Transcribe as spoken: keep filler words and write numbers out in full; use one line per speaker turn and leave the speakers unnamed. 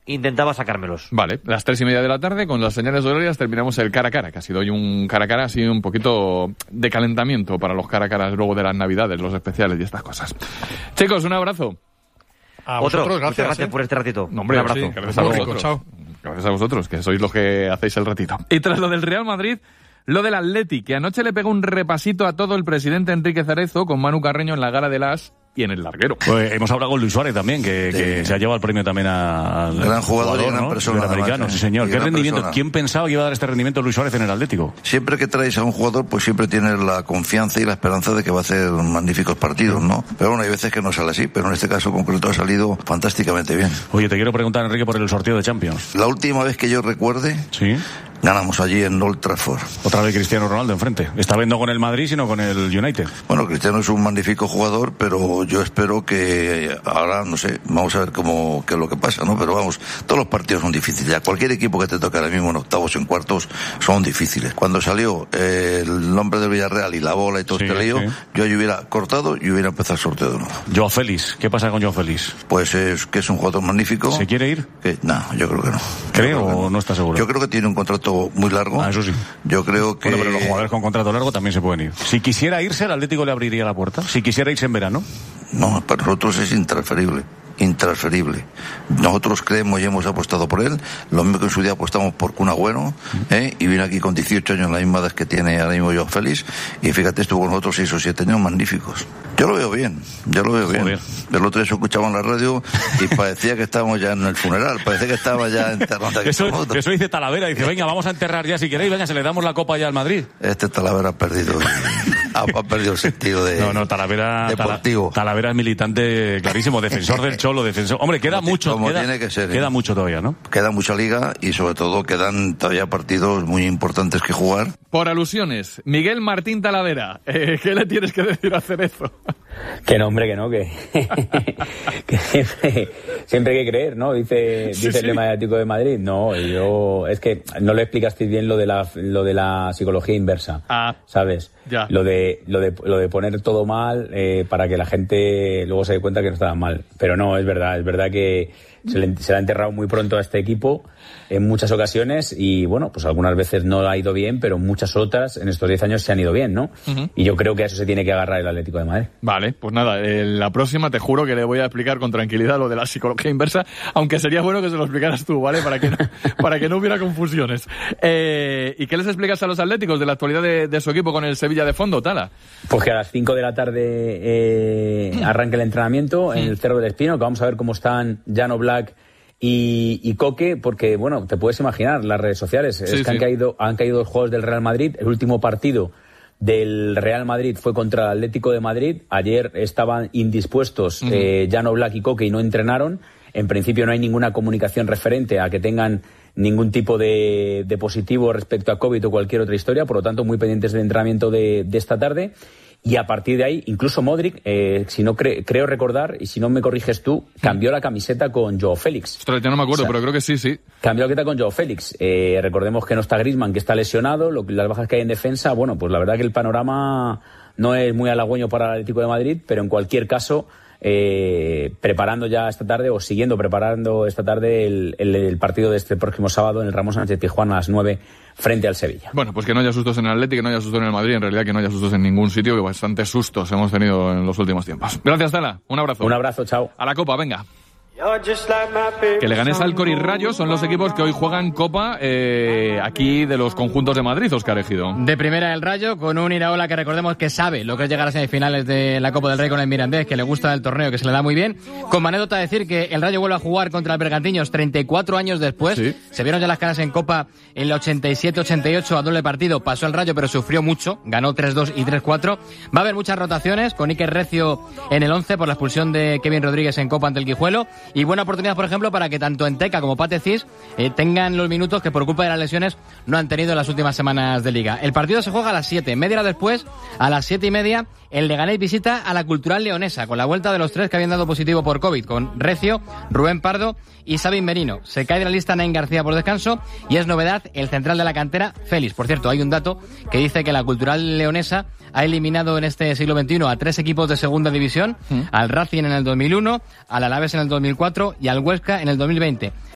intentaba sacármelos.
Vale, las tres y media de la tarde, con las señales horarias, terminamos el cara a cara, que ha sido hoy un cara a cara, ha sido un poquito de calentamiento para los cara a caras luego de las navidades, los especiales y estas cosas. Chicos, un abrazo.
A
Otro,
vosotros, gracias,
muchas gracias
eh.
por este ratito.
No, hombre,
un abrazo.
sí, gracias a vosotros.
Chao.
Gracias a vosotros, que sois los que hacéis el ratito. Y tras lo del Real Madrid, lo del Atleti, que anoche le pegó un repasito a todo el presidente Enrique Cerezo con Manu Carreño en la gala de las y en el larguero.
Pues hemos hablado con Luis Suárez también, que,
Sí.
que se ha llevado el premio también a, al
gran jugador, y gran
¿no?
persona,
americano,
además,
sí señor.
y
¿Qué
gran
rendimiento?
persona.
¿Quién pensaba que iba a dar este rendimiento Luis Suárez en el Atlético?
Siempre que traes a un jugador, pues siempre tienes la confianza y la esperanza de que va a hacer magníficos partidos, ¿no? Pero bueno, hay veces que no sale así, pero en este caso concreto ha salido fantásticamente bien.
Oye, te quiero preguntar, Enrique, por el sorteo de Champions.
La última vez que yo recuerde,
Sí.
ganamos allí en Old Trafford.
Otra vez Cristiano Ronaldo enfrente. Esta vez no con el Madrid, sino con el United.
Bueno, Cristiano es un magnífico jugador, pero yo espero que ahora, no sé, vamos a ver cómo, qué es lo que pasa, ¿no? Pero vamos, todos los partidos son difíciles. Ya cualquier equipo que te toque ahora mismo en octavos, en cuartos, son difíciles. Cuando salió eh, el nombre del Villarreal y la bola y todo
Sí,
este lío,
sí.
yo ahí hubiera cortado y hubiera empezado el sorteo de nuevo.
Joao Félix. ¿Qué pasa con Joao Félix?
Pues es que es un jugador magnífico.
¿Se quiere ir?
Que, no, yo creo que no.
¿Cree
Yo creo que
o no está seguro?
Yo creo que tiene un contrato muy largo.
Ah, eso sí.
Yo creo que...
Bueno, pero los jugadores con contrato largo también se pueden ir. Si quisiera irse, el Atlético le abriría la puerta. Si quisiera irse en verano.
No, para nosotros es intransferible. Intransferible. Nosotros creemos y hemos apostado por él, lo mismo que en su día apostamos por Kun Agüero, ¿eh? Y viene aquí con dieciocho años, la misma edad que tiene ahora mismo Joao Félix, y fíjate, estuvo con nosotros seis o siete años magníficos. Yo lo veo bien, yo lo veo bien.
Joder.
El otro día se escuchaba en la radio y parecía que estábamos ya en el funeral, parecía que estaba ya enterrando aquí.
Eso, eso dice Talavera, dice, venga, vamos a enterrar ya si queréis, venga, se le damos la copa ya al Madrid.
Este Talavera ha perdido, ha, ha perdido el sentido de
No, no, Talavera,
deportivo.
Tala- Talavera es militante clarísimo, defensor del Cholo, defensor. Hombre, queda
Como ti-
mucho,
como
queda,
tiene que ser, ¿eh?
queda mucho todavía, ¿no?
Queda mucha liga y sobre todo quedan todavía partidos muy importantes que jugar.
Por alusiones, Miguel Martín Talavera, eh, ¿qué le tienes que decir a Cerezo?
Que no, hombre, que no, que, que siempre, siempre hay que creer, ¿no? Dice,
Sí,
dice
sí.
el lema de Atlético de Madrid. No, yo, es que no le explicasteis bien lo de la, lo de la psicología inversa,
Ah,
¿sabes?
ya.
Lo de, lo de, lo de poner todo mal, eh, para que la gente luego se dé cuenta que no estaba mal. Pero no, es verdad, es verdad que se le, se le ha enterrado muy pronto a este equipo en muchas ocasiones y bueno, pues algunas veces no ha ido bien, pero muchas otras en estos diez años se han ido bien, ¿no?
Ujú.
Y yo creo que a eso se tiene que agarrar el Atlético de Madrid.
Vale, pues nada, eh, la próxima te juro que le voy a explicar con tranquilidad lo de la psicología inversa, aunque sería bueno que se lo explicaras tú, ¿vale? Para que no, para que no hubiera confusiones. Eh, ¿Y qué les explicas a los atléticos de la actualidad de, de su equipo con el Sevilla de fondo, Tala?
Pues que a las cinco de la tarde eh, arranque el entrenamiento en el Cerro del Espino, que vamos a ver cómo están Jan Oblak y, y Coque, porque, bueno, te puedes imaginar, las redes sociales,
Sí,
es que
sí.
han caído, han caído los juegos del Real Madrid, el último partido del Real Madrid fue contra el Atlético de Madrid, ayer estaban indispuestos
Ujú.
eh, Jan Oblak y Coque y no entrenaron, en principio no hay ninguna comunicación referente a que tengan ningún tipo de, de positivo respecto a COVID o cualquier otra historia, por lo tanto muy pendientes del entrenamiento de, de esta tarde. Y a partir de ahí, incluso Modric, eh, si no cre- creo recordar, y si no me corriges tú, cambió la camiseta con Joao Félix.
Ostras, ya no me acuerdo,
O sea,
pero creo que sí, sí.
Cambió la camiseta con Joao Félix. Eh, recordemos que no está Griezmann, que está lesionado, lo, las bajas que hay en defensa. Bueno, pues la verdad que el panorama no es muy halagüeño para el Atlético de Madrid, pero en cualquier caso, eh, preparando ya esta tarde, o siguiendo preparando esta tarde el, el, el partido de este próximo sábado en el Ramón Sánchez Pizjuán a las nueve frente al Sevilla.
Bueno, pues que no haya sustos en el Atlético, que no haya sustos en el Madrid, en realidad que no haya sustos en ningún sitio, que bastantes sustos hemos tenido en los últimos tiempos. Gracias, Tala. Un abrazo.
Un abrazo, chao.
A la Copa, venga. Que Leganés, Alcor y Rayo son los equipos que hoy juegan Copa eh, aquí de los conjuntos de Madrid, Óscar Ejido.
De primera el Rayo, con un Iraola que recordemos que sabe lo que es llegar a semifinales de la Copa del Rey con el Mirandés, que le gusta el torneo, que se le da muy bien. Con anécdota decir que el Rayo vuelve a jugar contra el Bergantiños treinta y cuatro años después.
Sí.
Se vieron ya las caras en Copa en el ochenta y siete ochenta y ocho a doble partido. Pasó el Rayo, pero sufrió mucho. Ganó tres dos y tres cuatro. Va a haber muchas rotaciones, con Iker Recio en el once por la expulsión de Kevin Rodríguez en Copa ante el Guijuelo. Y buena oportunidad, por ejemplo, para que tanto Enteca como Pate Cis eh, tengan los minutos que por culpa de las lesiones no han tenido en las últimas semanas de Liga. El partido se juega a las siete. Media hora después, a las siete y media, el Leganés visita a la Cultural Leonesa, con la vuelta de los tres que habían dado positivo por COVID, con Recio, Rubén Pardo y Sabin Merino. Se cae de la lista Nain García por descanso y es novedad el central de la cantera, Félix. Por cierto, hay un dato que dice que la Cultural Leonesa ha eliminado en este siglo veintiuno a tres equipos de segunda división, mm. al Racing en el dos mil uno, al Alavés en el dos mil cuatro y al Huesca en el dos mil veinte.